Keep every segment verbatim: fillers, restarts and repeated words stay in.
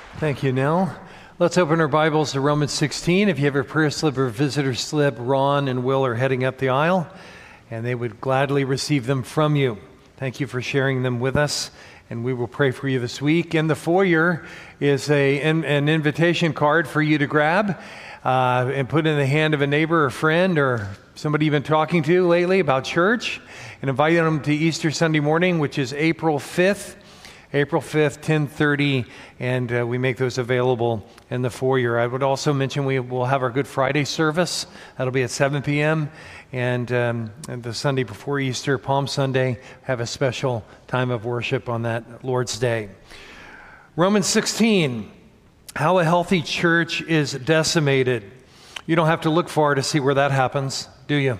Thank you, Nell. Let's open our Bibles to Romans sixteen. If you have a prayer slip or visitor slip, Ron and Will are heading up the aisle, and they would gladly receive them from you. Thank you for sharing them with us, and we will pray for you this week. In the foyer is a, an, an invitation card for you to grab uh, and put in the hand of a neighbor or friend or somebody you've been talking to lately about church, and invite them to Easter Sunday morning, which is April fifth. April fifth, ten thirty, and uh, we make those available in the foyer. I would also mention we will have our Good Friday service. That'll be at seven p.m., and, um, and the Sunday before Easter, Palm Sunday, have a special time of worship on that Lord's Day. Romans sixteen, how a healthy church is decimated. You don't have to look far to see where that happens, do you?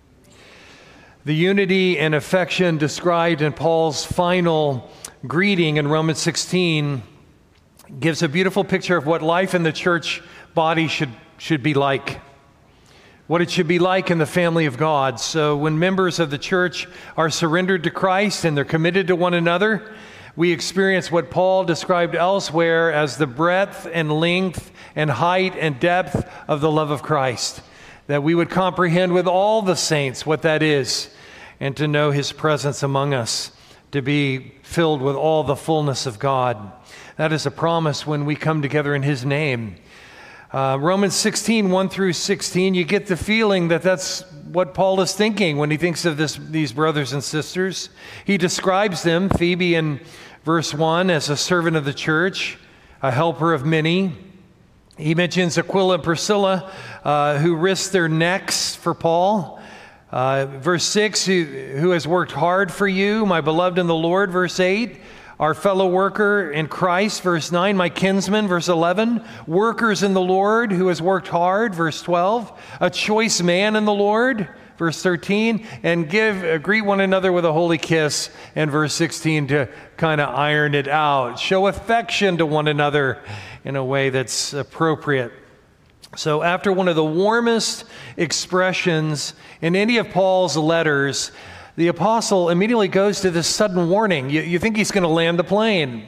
The unity and affection described in Paul's final greeting in Romans sixteen gives a beautiful picture of what life in the church body should, should be like, what it should be like in the family of God. So when members of the church are surrendered to Christ and they're committed to one another, we experience what Paul described elsewhere as the breadth and length and height and depth of the love of Christ, that we would comprehend with all the saints what that is, and to know his presence among us, to be filled with all the fullness of God. That is a promise when we come together in his name. Uh, Romans sixteen, one through sixteen, you get the feeling that that's what Paul is thinking when he thinks of this, these brothers and sisters. He describes them, Phoebe in verse one, as a servant of the church, a helper of many. He mentions Aquila and Priscilla, uh, who risked their necks for Paul. Uh, verse six, who, who has worked hard for you, my beloved in the Lord. Verse eight, our fellow worker in Christ. Verse nine, my kinsman. Verse eleven, workers in the Lord, who has worked hard. Verse twelve, a choice man in the Lord. Verse thirteen, and give uh, greet one another with a holy kiss. And verse sixteen, to kind of iron it out. Show affection to one another in a way that's appropriate. So after one of the warmest expressions in any of Paul's letters, the apostle immediately goes to this sudden warning. You, you think he's going to land the plane,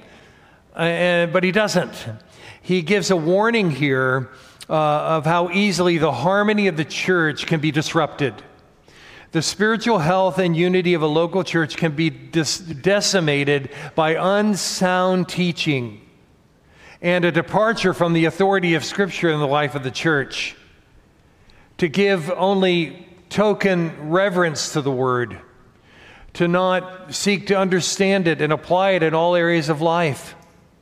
uh, but he doesn't. He gives a warning here uh, of how easily the harmony of the church can be disrupted. The spiritual health and unity of a local church can be dis- decimated by unsound teaching and a departure from the authority of Scripture in the life of the church, to give only token reverence to the Word, to not seek to understand it and apply it in all areas of life.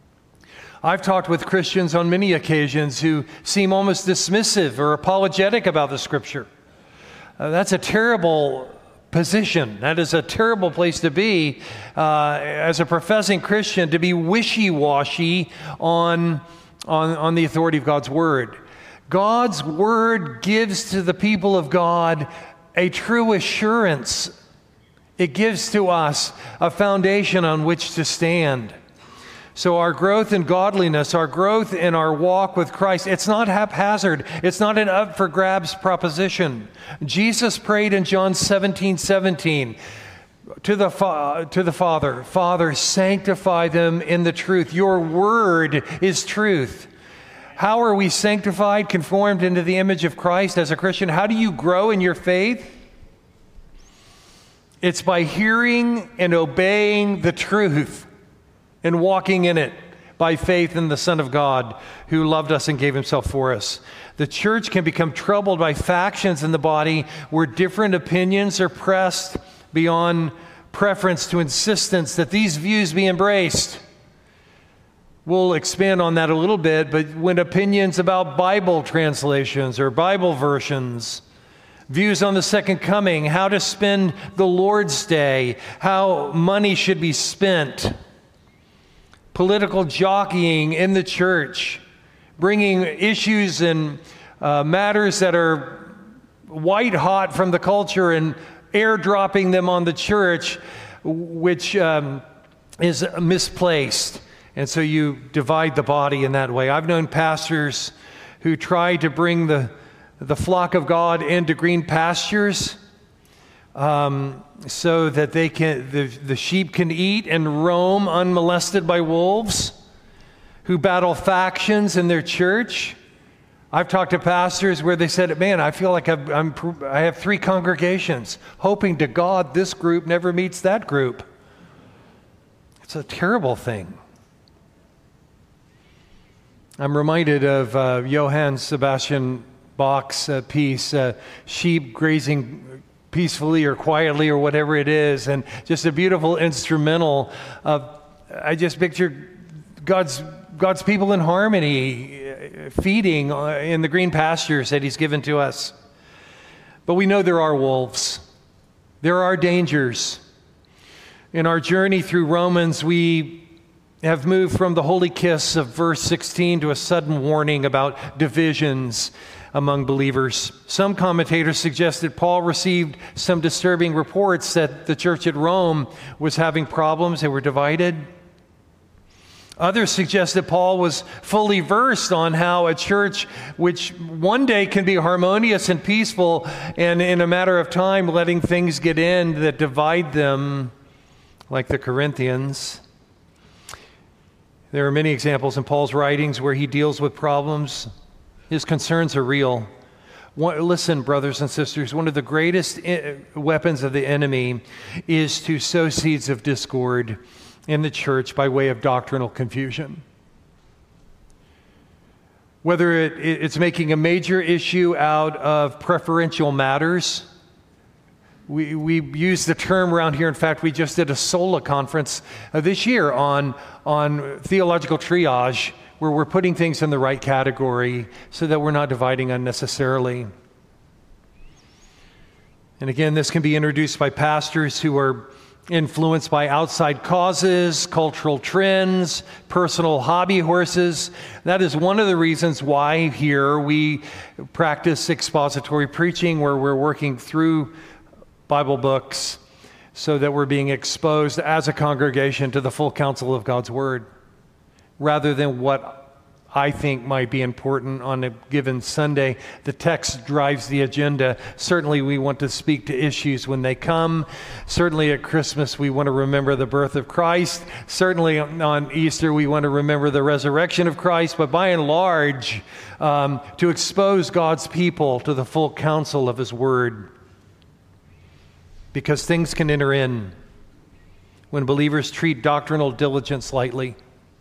I've talked with Christians on many occasions who seem almost dismissive or apologetic about the Scripture. Uh, that's a terrible position. That is a terrible place to be uh, as a professing Christian, to be wishy-washy on, on, on the authority of God's Word. God's Word gives to the people of God a true assurance. It gives to us a foundation on which to stand. So our growth in godliness, our growth in our walk with Christ, it's not haphazard. It's not an up-for-grabs proposition. Jesus prayed in John seventeen seventeen to the, fa- to the Father, Father, sanctify them in the truth. Your word is truth. How are we sanctified, conformed into the image of Christ as a Christian? How do you grow in your faith? It's by hearing and obeying the truth and walking in it by faith in the Son of God who loved us and gave himself for us. The church can become troubled by factions in the body where different opinions are pressed beyond preference to insistence that these views be embraced. We'll expand on that a little bit, but when opinions about Bible translations or Bible versions, views on the second coming, how to spend the Lord's Day, how money should be spent, political jockeying in the church, bringing issues and uh, matters that are white hot from the culture and airdropping them on the church, which um, is misplaced. And so you divide the body in that way. I've known pastors who try to bring the, the flock of God into green pastures um, so that they can the, the sheep can eat and roam unmolested by wolves. who battle factions in their church. I've talked to pastors where they said, man, I feel like I've, I'm, I have three congregations, hoping to God this group never meets that group. It's a terrible thing. I'm reminded of uh, Johann Sebastian Bach's uh, piece, uh, Sheep Grazing Peacefully or Quietly or whatever it is, and just a beautiful instrumental of, I just picture God's God's people in harmony, feeding in the green pastures that He's given to us. But we know there are wolves. There are dangers. In our journey through Romans, we have moved from the holy kiss of verse sixteen to a sudden warning about divisions among believers. Some commentators suggest that Paul received some disturbing reports that the church at Rome was having problems. They were divided. Others suggest that Paul was fully versed on how a church which one day can be harmonious and peaceful, and in a matter of time letting things get in that divide them, like the Corinthians. There are many examples in Paul's writings where he deals with problems. His concerns are real. One, listen, brothers and sisters, one of the greatest I- weapons of the enemy is to sow seeds of discord in the church by way of doctrinal confusion. Whether it, it's making a major issue out of preferential matters. We, we use the term around here. In fact, we just did a SOLA conference uh, this year on, on theological triage, where we're putting things in the right category so that we're not dividing unnecessarily. And again, this can be introduced by pastors who are influenced by outside causes, cultural trends, personal hobby horses. That is one of the reasons why here we practice expository preaching, where we're working through Bible books so that we're being exposed as a congregation to the full counsel of God's Word, rather than what I think might be important on a given Sunday. The text drives the agenda. Certainly we want to speak to issues when they come. Certainly at Christmas we want to remember the birth of Christ. Certainly on Easter we want to remember the resurrection of Christ. But by and large, um, to expose God's people to the full counsel of His Word. Because things can enter in when believers treat doctrinal diligence lightly,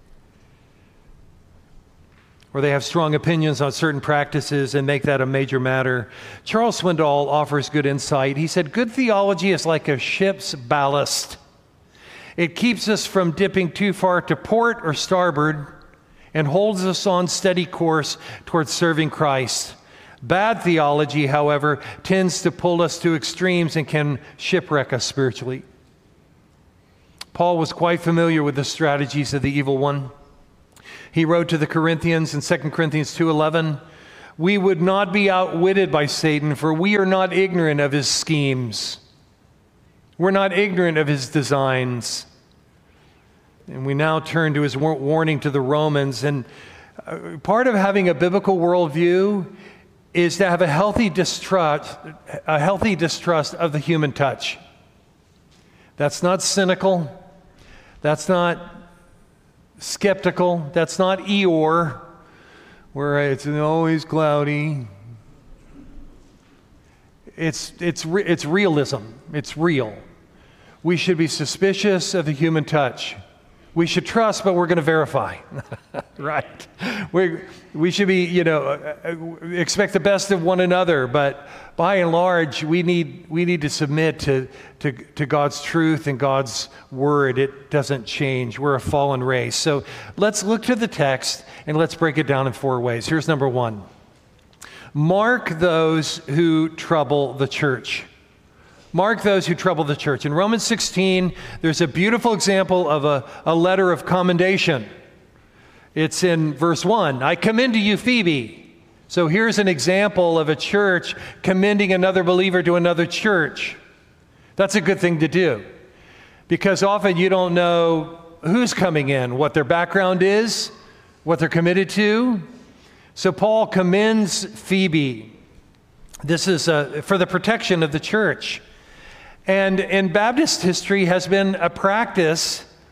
or they have strong opinions on certain practices and make that a major matter. Charles Swindoll offers good insight. He said, good theology is like a ship's ballast. It keeps us from dipping too far to port or starboard and holds us on steady course towards serving Christ. Bad theology, however, tends to pull us to extremes and can shipwreck us spiritually. Paul was quite familiar with the strategies of the evil one. He wrote to the Corinthians in Second Corinthians two eleven, we would not be outwitted by Satan, for we are not ignorant of his schemes. We're not ignorant of his designs. And we now turn to his warning to the Romans. And part of having a biblical worldview is to have a healthy distrust, a healthy distrust of the human touch. That's not cynical. That's not skeptical. That's not Eeyore, where it's always cloudy. It's, it's, it's realism. It's real. We should be suspicious of the human touch. We should trust, but we're going to verify. Right? We, we should be, you know, expect the best of one another, but by and large, we need, we need to submit to, to, to God's truth and God's word. It doesn't change. We're a fallen race. So let's look to the text and let's break it down in four ways. Here's number one. Mark those who trouble the church. Mark those who trouble the church. In Romans sixteen, there's a beautiful example of a, a letter of commendation. It's in verse one. I commend to you Phoebe. So here's an example of a church commending another believer to another church. That's a good thing to do, because often you don't know who's coming in, what their background is, what they're committed to. So Paul commends Phoebe. This is uh, for the protection of the church. And in Baptist history has been a practice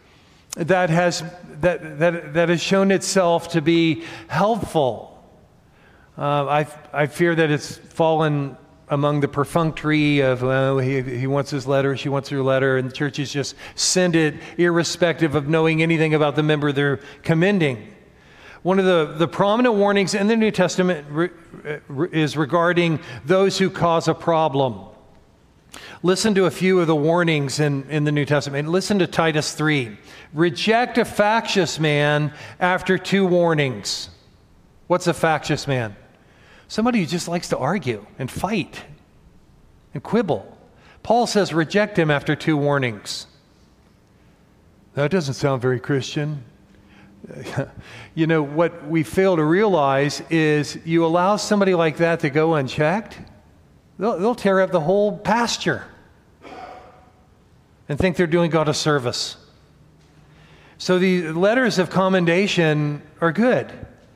that has that that that has shown itself to be helpful. Uh, I I fear that it's fallen among the perfunctory of, well, he, he wants his letter, she wants her letter, and the churches just send it irrespective of knowing anything about the member they're commending. One of the, the prominent warnings in the New Testament re, re, is regarding those who cause a problem. Listen to a few of the warnings in, in the New Testament. Listen to Titus three. Reject a factious man after two warnings. What's a factious man? Somebody who just likes to argue and fight and quibble. Paul says reject him after two warnings. That doesn't sound very Christian. You know, what we fail to realize is you allow somebody like that to go unchecked, they'll, they'll tear up the whole pasture and think they're doing God a service. So the letters of commendation are good.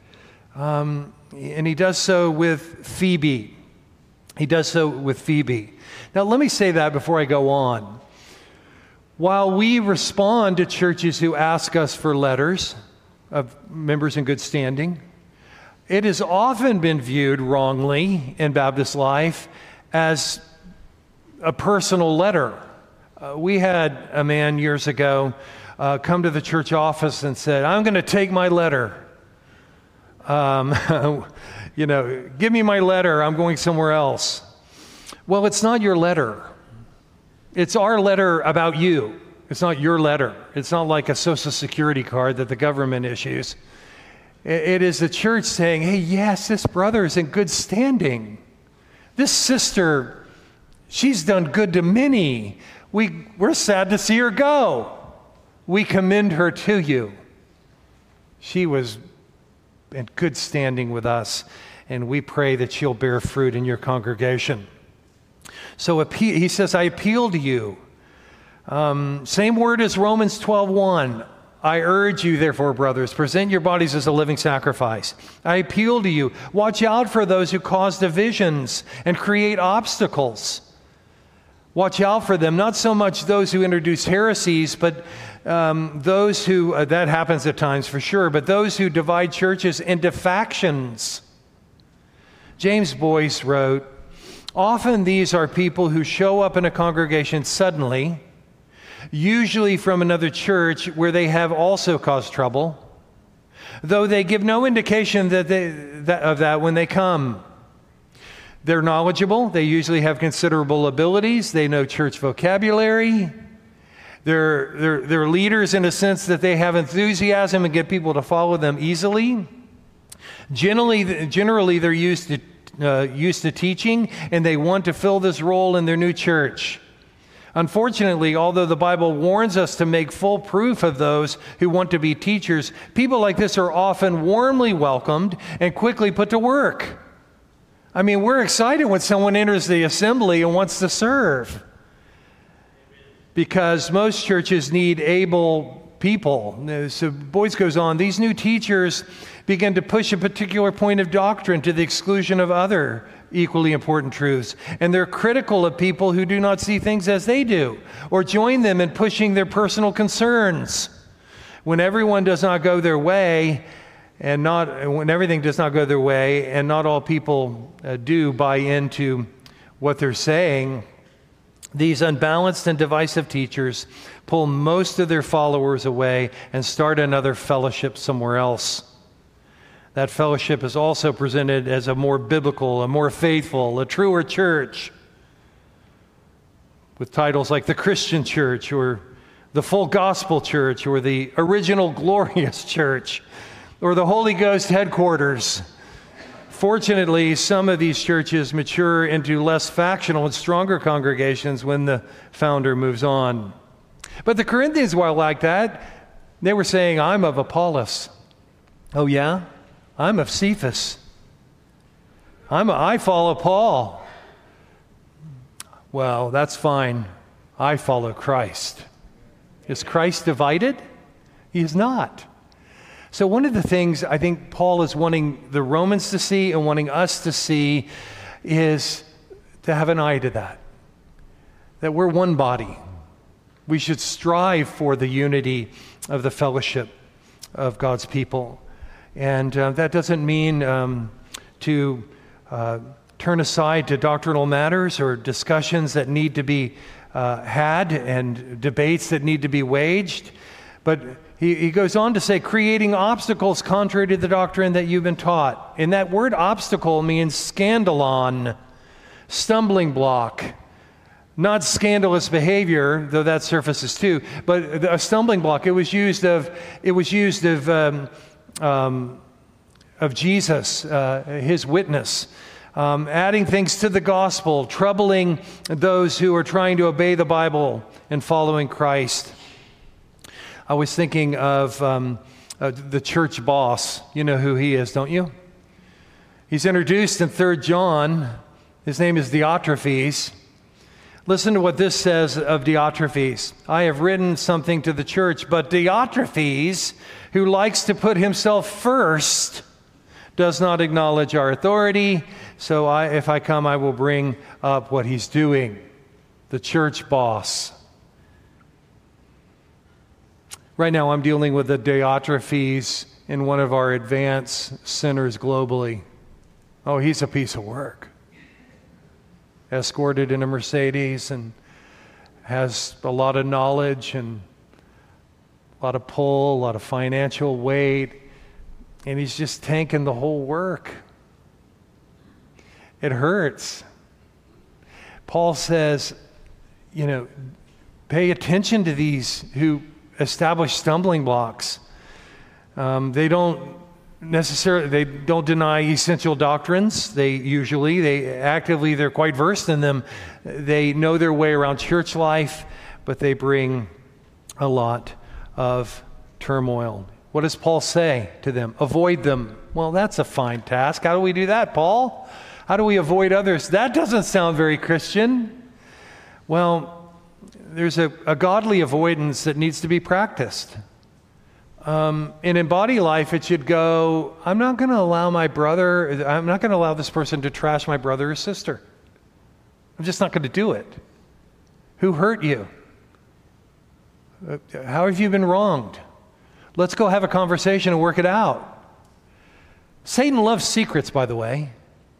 Um, And he does so with Phoebe. He does so with Phoebe. Now, let me say that before I go on. While we respond to churches who ask us for letters of members in good standing, it has often been viewed wrongly in Baptist life as a personal letter. Uh, we had a man years ago uh, come to the church office and said, I'm going to take my letter. Um, you know, give me my letter, I'm going somewhere else. Well, it's not your letter. It's our letter about you. It's not your letter. It's not like a Social Security card that the government issues. It is the church saying, hey, yes, this brother is in good standing. This sister, she's done good to many. We, we're sad to see her go. We commend her to you. She was in good standing with us, and we pray that she'll bear fruit in your congregation. So appeal, he says, I appeal to you. Um, same word as Romans twelve one. I urge you, therefore, brothers, present your bodies as a living sacrifice. I appeal to you. Watch out for those who cause divisions and create obstacles. Watch out for them, not so much those who introduce heresies, but um, those who, uh, that happens at times for sure, but those who divide churches into factions. James Boyce wrote, often these are people who show up in a congregation suddenly, usually from another church where they have also caused trouble, though they give no indication that they, that, of that when they come. They're knowledgeable. They usually have considerable abilities. They know church vocabulary. They're, they're, they're leaders in a sense that they have enthusiasm and get people to follow them easily. Generally, generally they're used to, uh, used to teaching, and they want to fill this role in their new church. Unfortunately, although the Bible warns us to make full proof of those who want to be teachers, people like this are often warmly welcomed and quickly put to work. I mean, we're excited when someone enters the assembly and wants to serve, because most churches need able people. So Boyce goes on, these new teachers begin to push a particular point of doctrine to the exclusion of other equally important truths. And they're critical of people who do not see things as they do, or join them in pushing their personal concerns. When everyone does not go their way, and not when everything does not go their way, and not all people uh, do buy into what they're saying, these unbalanced and divisive teachers pull most of their followers away and start another fellowship somewhere else. That fellowship is also presented as a more biblical, a more faithful, a truer church, with titles like the Christian Church, or the Full Gospel Church, or the Original Glorious Church, or the Holy Ghost Headquarters. Fortunately, some of these churches mature into less factional and stronger congregations when the founder moves on. But the Corinthians were like that. They were saying, I'm of Apollos. Oh yeah? I'm of Cephas. I'm a, I follow Paul. Well, that's fine. I follow Christ. Is Christ divided? He is not. So one of the things I think Paul is wanting the Romans to see and wanting us to see is to have an eye to that. That we're one body. We should strive for the unity of the fellowship of God's people. And uh, that doesn't mean um, to uh, turn aside to doctrinal matters or discussions that need to be uh, had and debates that need to be waged. But he, he goes on to say, creating obstacles contrary to the doctrine that you've been taught. And that word obstacle means scandalon, stumbling block. Not scandalous behavior, though that surfaces too, but a stumbling block. It was used of, it was used of, um, um, of Jesus, uh, his witness, um, adding things to the gospel, troubling those who are trying to obey the Bible and following Christ. I was thinking of um, uh, the church boss. You know who he is, don't you? He's introduced in Third John. His name is Diotrephes. Listen to what this says of Diotrephes. I have written something to the church, but Diotrephes, who likes to put himself first, does not acknowledge our authority. So I, if I come, I will bring up what he's doing. The church boss. Right now I'm dealing with the Diotrephes in one of our advanced centers globally. Oh, he's a piece of work. Escorted in a Mercedes and has a lot of knowledge and a lot of pull, a lot of financial weight, and he's just tanking the whole work. It hurts. Paul says, you know, pay attention to these who establish stumbling blocks. Um, they don't necessarily, they don't deny essential doctrines. They usually, they actively, they're quite versed in them. They know their way around church life, but they bring a lot of turmoil. What does Paul say to them? Avoid them. Well, that's a fine task. How do we do that, Paul? How do we avoid others? That doesn't sound very Christian. Well, there's a, a godly avoidance that needs to be practiced. Um, and in body life, it should go, I'm not going to allow my brother, I'm not going to allow this person to trash my brother or sister. I'm just not going to do it. Who hurt you? Uh, how have you been wronged? Let's go have a conversation and work it out. Satan loves secrets, by the way.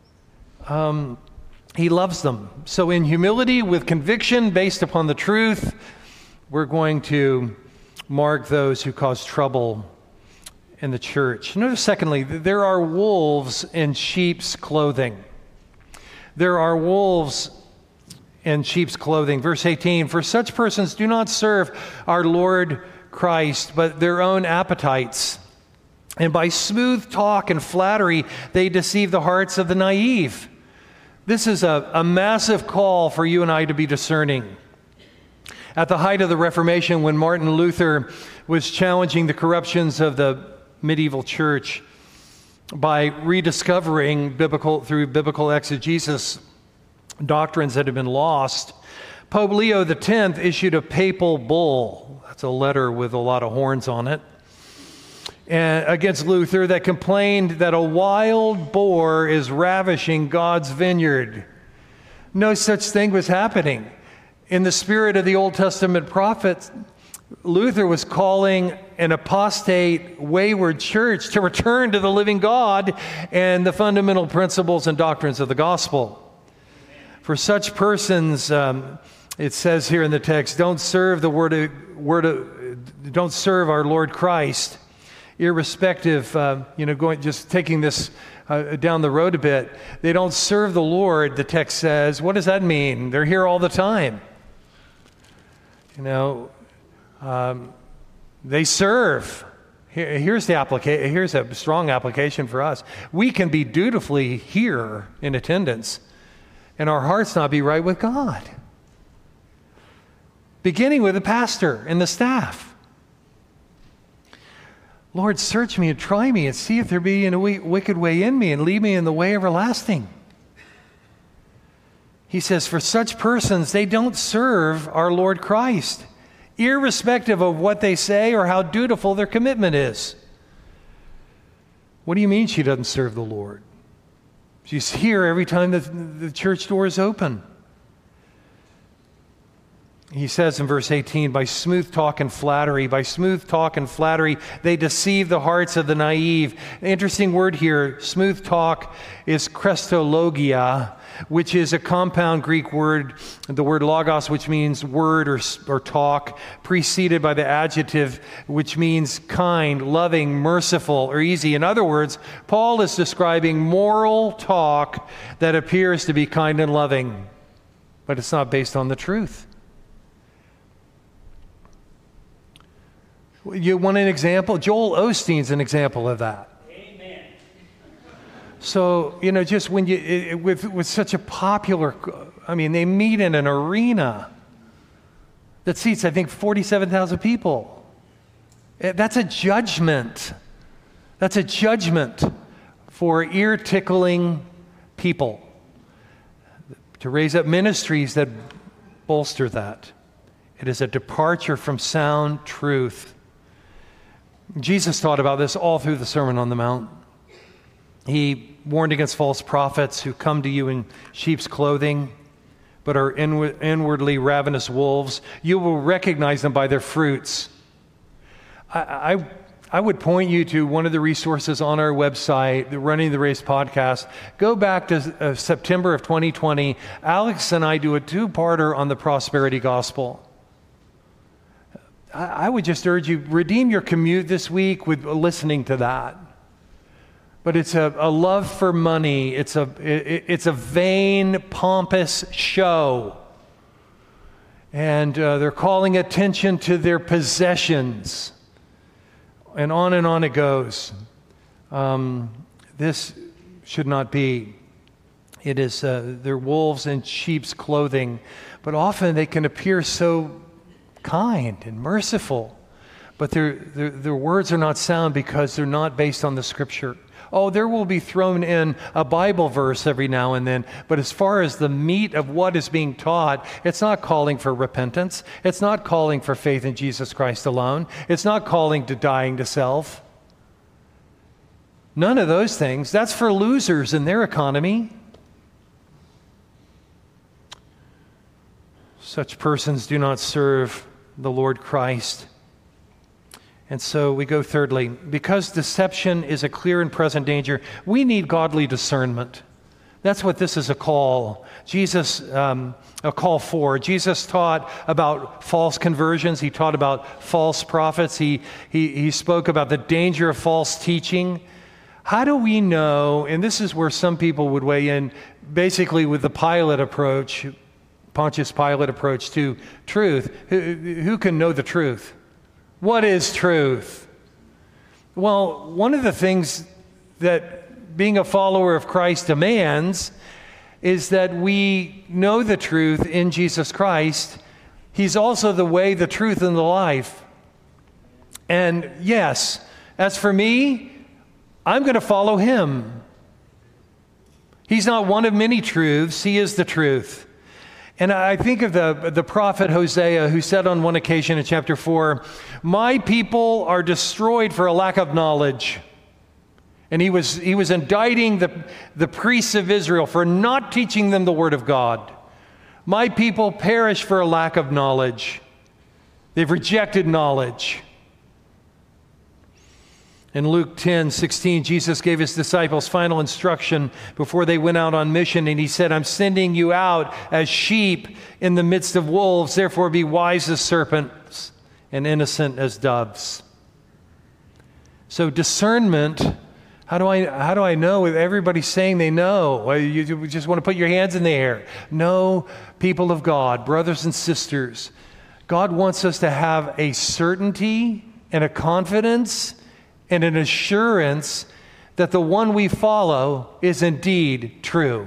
Um, he loves them. So in humility, with conviction based upon the truth, we're going to mark those who cause trouble in the church. Notice, secondly, there are wolves in sheep's clothing. There are wolves in sheep's clothing. Verse eighteen, for such persons do not serve our Lord Christ, but their own appetites. And by smooth talk and flattery, they deceive the hearts of the naive. This is a, a massive call for you and I to be discerning. At the height of the Reformation, when Martin Luther was challenging the corruptions of the medieval church by rediscovering biblical, through biblical exegesis, doctrines that had been lost, Pope Leo the tenth issued a papal bull. That's a letter with a lot of horns on it, and against Luther, that complained that a wild boar is ravishing God's vineyard. No such thing was happening. In the spirit of the Old Testament prophets, Luther was calling an apostate, wayward church to return to the living God and the fundamental principles and doctrines of the gospel. For such persons, um, it says here in the text, don't serve the word of, word of, don't serve our Lord Christ, irrespective. Uh, you know, going just taking this uh, down the road a bit. They don't serve the Lord. The text says, what does that mean? They're here all the time. You know, um, they serve. Here, here's the applica- Here's a strong application for us. We can be dutifully here in attendance, and our hearts not be right with God. Beginning with the pastor and the staff. Lord, search me and try me and see if there be any wicked way in me, and lead me in the way everlasting. He says, for such persons, they don't serve our Lord Christ, irrespective of what they say or how dutiful their commitment is. What do you mean she doesn't serve the Lord? She's here every time the, the church door is open. he says in verse eighteen, by smooth talk and flattery, by smooth talk and flattery, they deceive the hearts of the naive. Interesting word here, smooth talk is Christologia, which is a compound Greek word, the word logos, which means word or, or talk, preceded by the adjective, which means kind, loving, merciful, or easy. In other words, Paul is describing moral talk that appears to be kind and loving, but it's not based on the truth. You want an example? Joel Osteen's an example of that. Amen. So, you know, just when you, it, with, with such a popular, I mean, they meet in an arena that seats, I think, forty-seven thousand people. That's a judgment. That's a judgment for ear-tickling people. To raise up ministries that bolster that. It is a departure from sound truth. Jesus taught about this all through the Sermon on the Mount. He warned against false prophets who come to you in sheep's clothing, but are inward, inwardly ravenous wolves. You will recognize them by their fruits. I, I, I would point you to one of the resources on our website, the Running the Race podcast. Go back to uh, September of twenty twenty. Alex and I do a two-parter on the prosperity gospel. I would just urge you, redeem your commute this week with listening to that. But it's a, a love for money. It's a, it, it's a vain, pompous show. And uh, they're calling attention to their possessions. And on and on it goes. Um, this should not be. It is, uh, they're wolves in sheep's clothing. But often they can appear so kind and merciful, but their, their their words are not sound because they're not based on the Scripture. Oh, there will be thrown in a Bible verse every now and then, but as far as the meat of what is being taught, it's not calling for repentance. It's not calling for faith in Jesus Christ alone. It's not calling to dying to self. None of those things. That's for losers in their economy. Such persons do not serve the Lord Christ. And so we go thirdly, because deception is a clear and present danger, we need godly discernment. That's what this is a call. Jesus, um, a call for. Jesus taught about false conversions. He taught about false prophets. He, he, he spoke about the danger of false teaching. How do we know, and this is where some people would weigh in, basically with the Pilate approach, Pontius Pilate approach to truth. Who, who can know the truth? What is truth? Well, one of the things that being a follower of Christ demands is that we know the truth in Jesus Christ. He's also the way, the truth, and the life. And yes, as for me, I'm going to follow him. He's not one of many truths. He is the truth. And I think of the, the prophet Hosea, who said on one occasion in chapter four, my people are destroyed for a lack of knowledge. And he was, he was indicting the, the priests of Israel for not teaching them the word of God. My people perish for a lack of knowledge. They've rejected knowledge. In Luke ten sixteen, Jesus gave his disciples final instruction before they went out on mission, and he said, I'm sending you out as sheep in the midst of wolves, therefore be wise as serpents and innocent as doves. So discernment, how do I how do I know? Everybody's saying they know. You just want to put your hands in the air. No, people of God, brothers and sisters, God wants us to have a certainty and a confidence and an assurance that the one we follow is indeed true.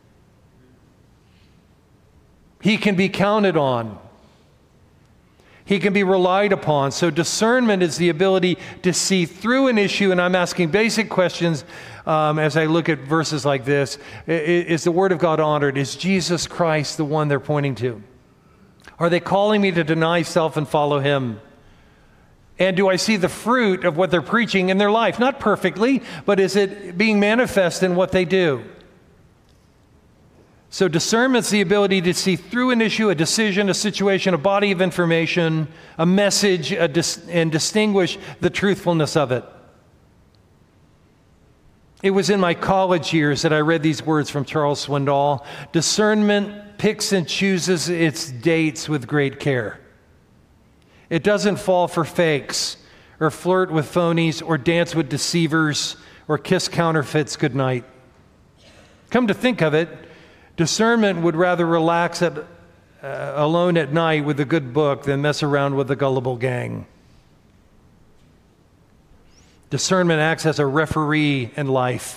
He can be counted on. He can be relied upon. So discernment is the ability to see through an issue, and I'm asking basic questions um, as I look at verses like this. Is the Word of God honored? Is Jesus Christ the one they're pointing to? Are they calling me to deny self and follow him? And do I see the fruit of what they're preaching in their life? Not perfectly, but is it being manifest in what they do? So discernment's the ability to see through an issue, a decision, a situation, a body of information, a message, a dis- and distinguish the truthfulness of it. It was in my college years that I read these words from Charles Swindoll. Discernment picks and chooses its dates with great care. It doesn't fall for fakes, or flirt with phonies, or dance with deceivers, or kiss counterfeits goodnight. Come to think of it, discernment would rather relax at, uh, alone at night with a good book than mess around with a gullible gang. Discernment acts as a referee in life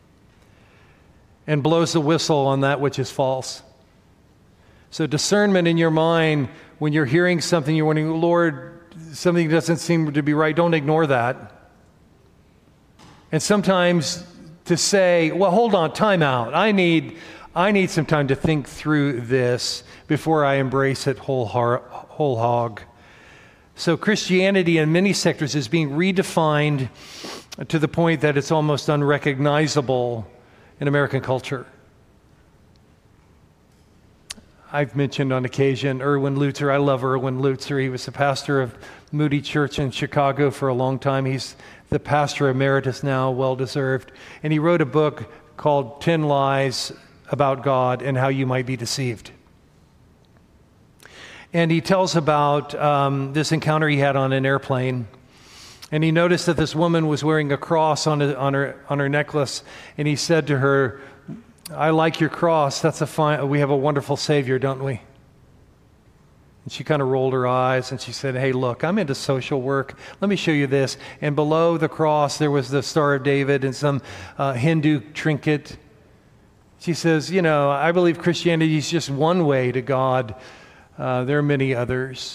and blows the whistle on that which is false. So discernment in your mind, when you're hearing something, you're wondering, Lord, something doesn't seem to be right, don't ignore that. And sometimes to say, well, hold on, time out. I need, I need some time to think through this before I embrace it whole, har- whole hog. So Christianity in many sectors is being redefined to the point that it's almost unrecognizable in American culture. I've mentioned on occasion Erwin Lutzer. I love Erwin Lutzer. He was the pastor of Moody Church in Chicago for a long time. He's the pastor emeritus now, well-deserved. And he wrote a book called Ten Lies About God and How You Might Be Deceived. And he tells about um, this encounter he had on an airplane. And he noticed that this woman was wearing a cross on, a, on, her, on her necklace. And he said to her, I like your cross. That's a fine, we have a wonderful Savior, don't we? And she kind of rolled her eyes and she said, hey, look, I'm into social work. Let me show you this. And below the cross, there was the Star of David and some uh, Hindu trinket. She says, you know, I believe Christianity is just one way to God. Uh, there are many others.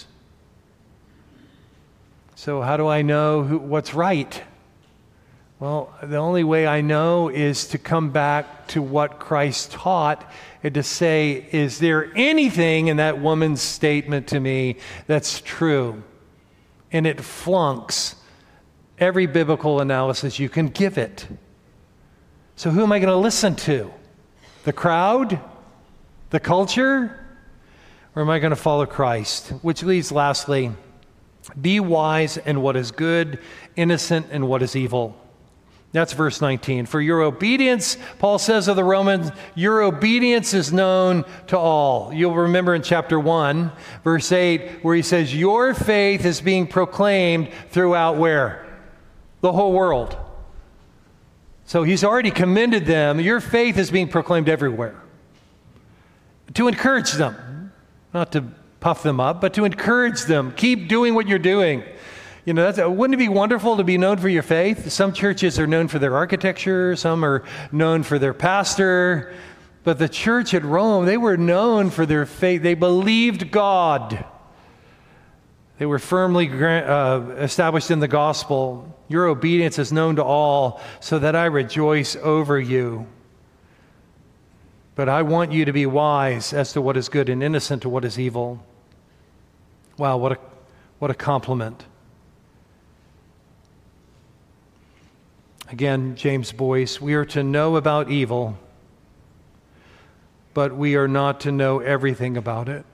So how do I know who, what's right? Well, the only way I know is to come back to what Christ taught and to say, is there anything in that woman's statement to me that's true? And it flunks every biblical analysis you can give it. So who am I going to listen to? The crowd? The culture? Or am I going to follow Christ? Which leads lastly, be wise in what is good, innocent in what is evil. That's verse nineteen. For your obedience, Paul says of the Romans, your obedience is known to all. You'll remember in chapter one, verse eight, where he says, your faith is being proclaimed throughout where? The whole world. So he's already commended them. Your faith is being proclaimed everywhere. To encourage them. Not to puff them up, but to encourage them. Keep doing what you're doing. You know, that's, wouldn't it be wonderful to be known for your faith? Some churches are known for their architecture. Some are known for their pastor. But the church at Rome, they were known for their faith. They believed God. They were firmly uh, established in the gospel. Your obedience is known to all, so that I rejoice over you. But I want you to be wise as to what is good and innocent to what is evil. Wow, what a, what a compliment. Again, James Boyce, we are to know about evil, but we are not to know everything about it.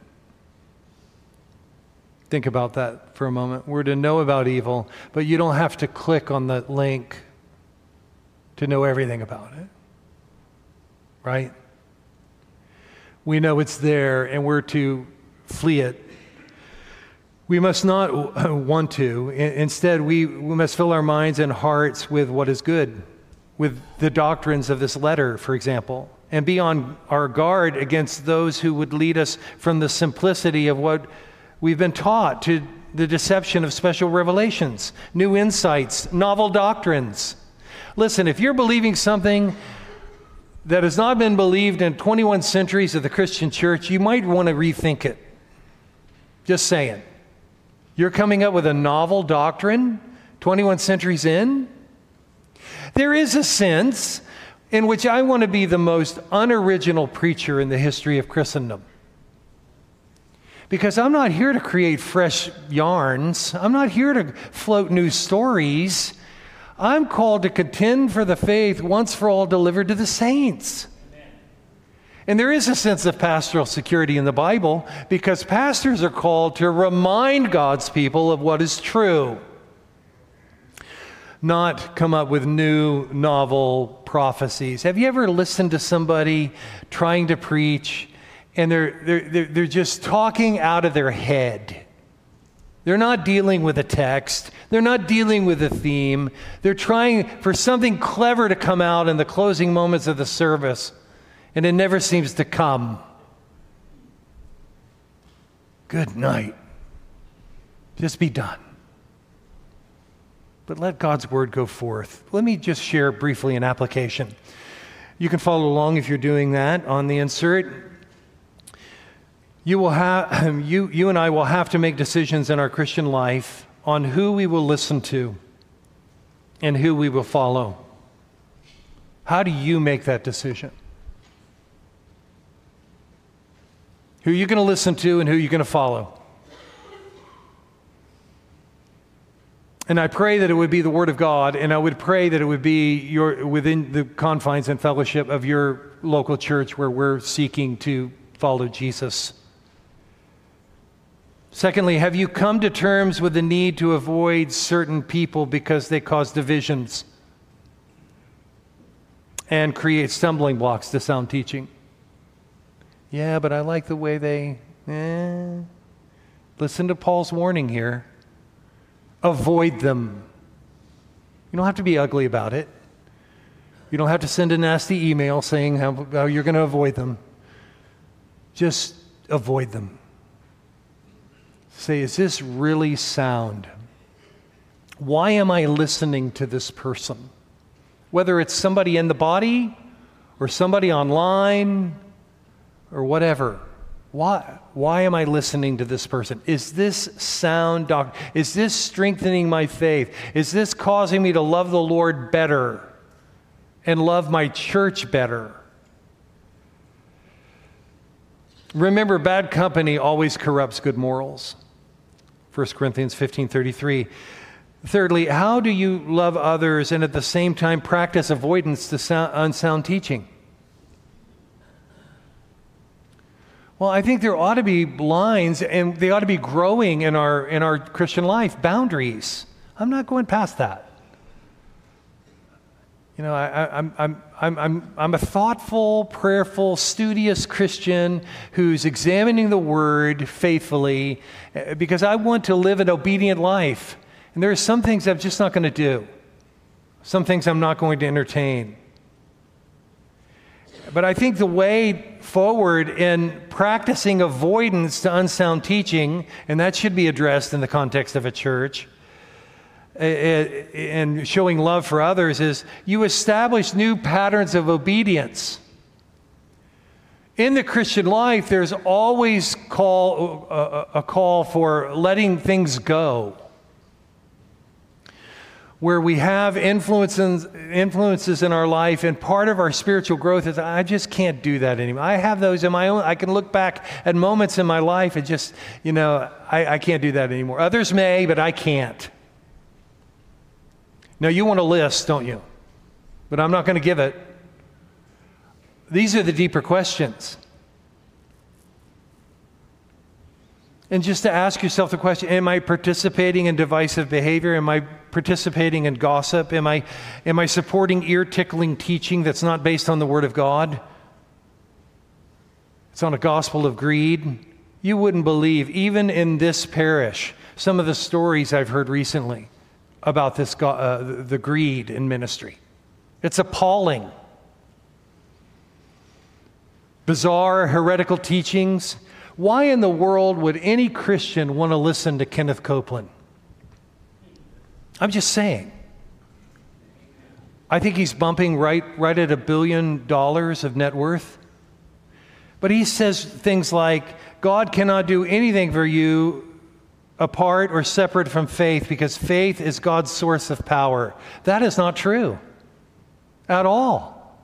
Think about that for a moment. We're to know about evil, but you don't have to click on the link to know everything about it. Right? We know it's there, and we're to flee it. We must not want to. Instead, we, we must fill our minds and hearts with what is good, with the doctrines of this letter, for example, and be on our guard against those who would lead us from the simplicity of what we've been taught to the deception of special revelations, new insights, novel doctrines. Listen, if you're believing something that has not been believed in twenty-one centuries of the Christian church, you might want to rethink it. Just saying. You're coming up with a novel doctrine twenty-one centuries in? There is a sense in which I want to be the most unoriginal preacher in the history of Christendom. Because I'm not here to create fresh yarns. I'm not here to float new stories. I'm called to contend for the faith once for all delivered to the saints. Amen. And there is a sense of pastoral security in the Bible because pastors are called to remind God's people of what is true, not come up with new, novel prophecies. Have you ever listened to somebody trying to preach and they're, they're, they're, they're just talking out of their head? They're not dealing with a text. They're not dealing with a theme. They're trying for something clever to come out in the closing moments of the service, and it never seems to come. Good night. Just be done. But let God's word go forth. Let me just share briefly an application. You can follow along if you're doing that on the insert. You will have you you and I will have to make decisions in our Christian life on who we will listen to and who we will follow. How do you make that decision? Who are you going to listen to and who are you going to follow? And I pray that it would be the Word of God, and I would pray that it would be your within the confines and fellowship of your local church where we're seeking to follow Jesus. Secondly, have you come to terms with the need to avoid certain people because they cause divisions and create stumbling blocks to sound teaching? Yeah, but I like the way they... Eh. Listen to Paul's warning here. Avoid them. You don't have to be ugly about it. You don't have to send a nasty email saying how, how you're going to avoid them. Just avoid them. Say, is this really sound? Why am I listening to this person? Whether it's somebody in the body or somebody online or whatever. Why, why am I listening to this person? Is this sound doctrine? Is this strengthening my faith? Is this causing me to love the Lord better and love my church better? Remember, bad company always corrupts good morals. First Corinthians fifteen thirty-three. Thirdly, how do you love others and at the same time practice avoidance to sound, unsound teaching? Well, I think there ought to be lines, and they ought to be growing in our in our Christian life, boundaries. I'm not going past that. You know, I, I, I'm I'm I'm I'm I'm a thoughtful, prayerful, studious Christian who's examining the Word faithfully, because I want to live an obedient life. And there are some things I'm just not going to do. Some things I'm not going to entertain. But I think the way forward in practicing avoidance to unsound teaching, and that should be addressed in the context of a church, and showing love for others, is you establish new patterns of obedience. In the Christian life, there's always call, a, a call for letting things go. Where we have influences, influences in our life, and part of our spiritual growth is, I just can't do that anymore. I have those in my own. I can look back at moments in my life and just, you know, I, I can't do that anymore. Others may, but I can't. Now, you want a list, don't you? But I'm not going to give it. These are the deeper questions. And just to ask yourself the question, am I participating in divisive behavior? Am I participating in gossip? Am I, am I supporting ear-tickling teaching that's not based on the Word of God? It's on a gospel of greed. You wouldn't believe, even in this parish, some of the stories I've heard recently about this uh, the greed in ministry. It's appalling. Bizarre, heretical teachings. Why in the world would any Christian want to listen to Kenneth Copeland? I'm just saying. I think he's bumping right, right at a billion dollars of net worth. But he says things like, God cannot do anything for you apart or separate from faith, because faith is God's source of power. That is not true at all.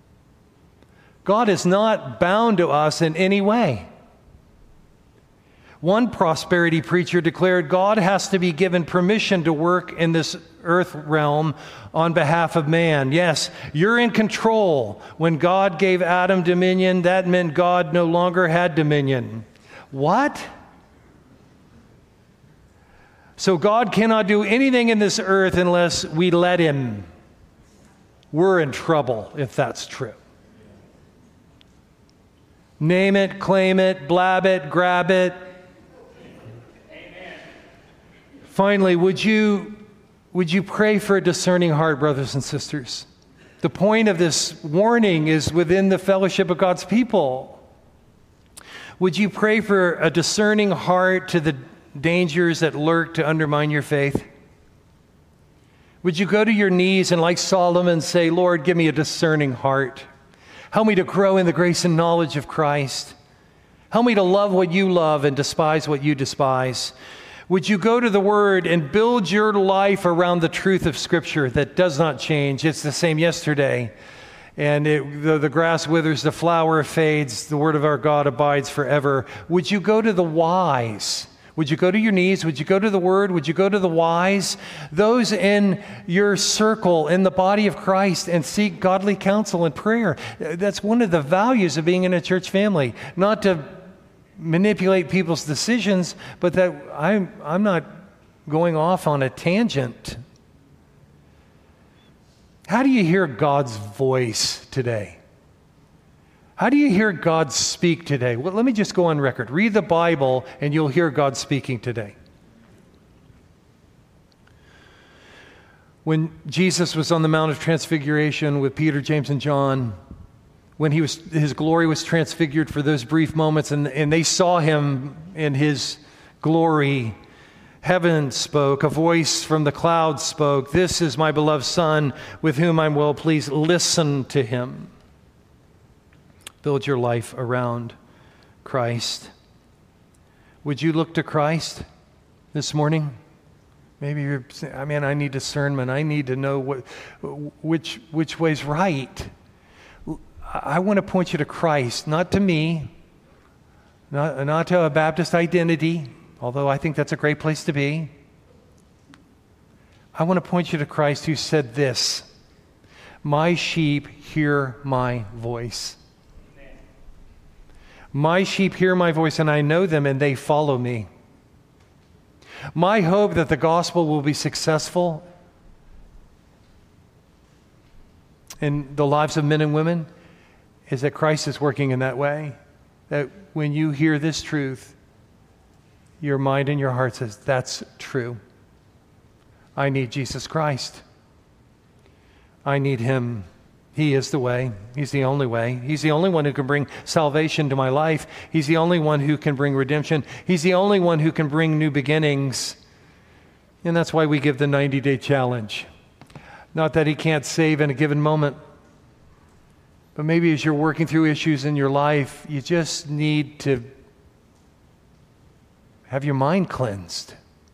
God is not bound to us in any way. One prosperity preacher declared God has to be given permission to work in this earth realm on behalf of man. Yes, you're in control. When God gave Adam dominion, that meant God no longer had dominion. What? So God cannot do anything in this earth unless we let him. We're in trouble if that's true. Name it, claim it, blab it, grab it. Amen. Finally, would you, would you pray for a discerning heart, brothers and sisters? The point of this warning is within the fellowship of God's people. Would you pray for a discerning heart to the dangers that lurk to undermine your faith? Would you go to your knees and, like Solomon, say, Lord, give me a discerning heart. Help me to grow in the grace and knowledge of Christ. Help me to love what you love and despise what you despise. Would you go to the Word and build your life around the truth of Scripture that does not change? It's the same yesterday. And it, the, the grass withers, the flower fades, the word of our God abides forever. Would you go to the wise? Would you go to your knees? Would you go to the Word? Would you go to the wise? Those in your circle, in the body of Christ, and seek godly counsel and prayer. That's one of the values of being in a church family. Not to manipulate people's decisions, but that I'm, I'm not going off on a tangent. How do you hear God's voice today? How do you hear God speak today? Well, let me just go on record. Read the Bible and you'll hear God speaking today. When Jesus was on the Mount of Transfiguration with Peter, James, and John, when he was, his glory was transfigured for those brief moments, and, and they saw him in his glory, heaven spoke, a voice from the clouds spoke, "This is my beloved Son, with whom I'm well pleased. Listen to him." Build your life around Christ. Would you look to Christ this morning? Maybe you're saying, I mean, I need discernment. I need to know what, which, which way's right. I want to point you to Christ, not to me, not, not to a Baptist identity, although I think that's a great place to be. I want to point you to Christ, who said this, "My sheep hear my voice. My sheep hear my voice, and I know them, and they follow me." My hope that the gospel will be successful in the lives of men and women is that Christ is working in that way. That when you hear this truth, your mind and your heart says, that's true. I need Jesus Christ. I need him. He is the way. He's the only way. He's the only one who can bring salvation to my life. He's the only one who can bring redemption. He's the only one who can bring new beginnings. And that's why we give the ninety-day challenge. Not that he can't save in a given moment, but maybe as you're working through issues in your life, you just need to have your mind cleansed.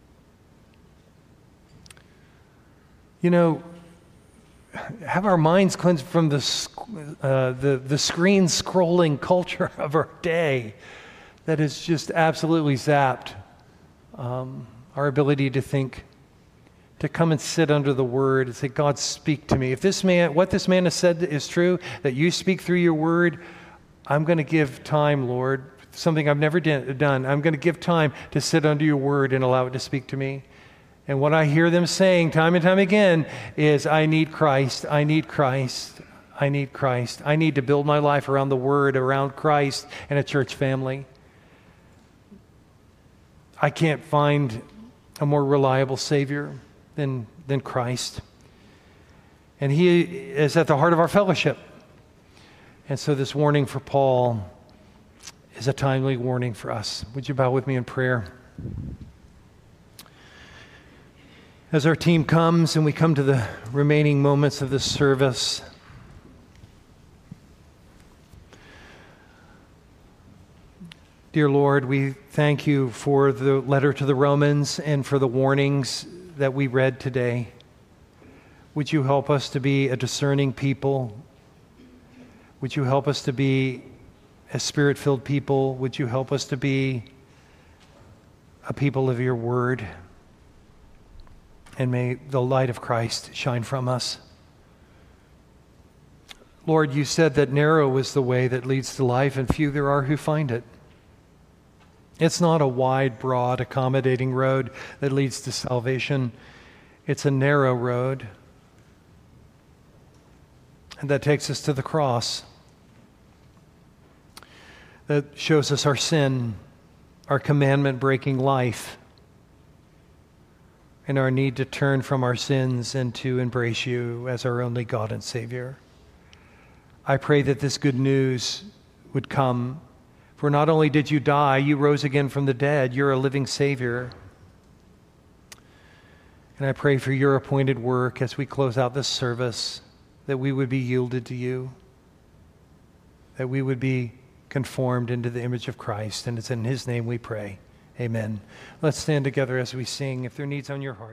You know, have our minds cleansed from the, uh, the, the screen scrolling culture of our day that has just absolutely zapped um, our ability to think, to come and sit under the Word and say, God, speak to me. If this man, what this man has said is true, that you speak through your Word, I'm going to give time, Lord, something I've never done. I'm going to give time to sit under your Word and allow it to speak to me. And what I hear them saying time and time again is, I need Christ, I need Christ, I need Christ. I need to build my life around the Word, around Christ and a church family. I can't find a more reliable Savior than, than Christ. And he is at the heart of our fellowship. And so this warning for Paul is a timely warning for us. Would you bow with me in prayer? As our team comes and we come to the remaining moments of this service, dear Lord, we thank you for the letter to the Romans and for the warnings that we read today. Would you help us to be a discerning people? Would you help us to be a Spirit-filled people? Would you help us to be a people of your word, and may the light of Christ shine from us. Lord, you said that narrow is the way that leads to life, and few there are who find it. It's not a wide, broad, accommodating road that leads to salvation. It's a narrow road, and that takes us to the cross, that shows us our sin, our commandment-breaking life, and our need to turn from our sins and to embrace you as our only God and Savior. I pray that this good news would come, for not only did you die, you rose again from the dead. You're a living Savior. And I pray for your appointed work as we close out this service, that we would be yielded to you, that we would be conformed into the image of Christ. And it's in his name we pray. Amen. Let's stand together as we sing. If there are needs on your heart.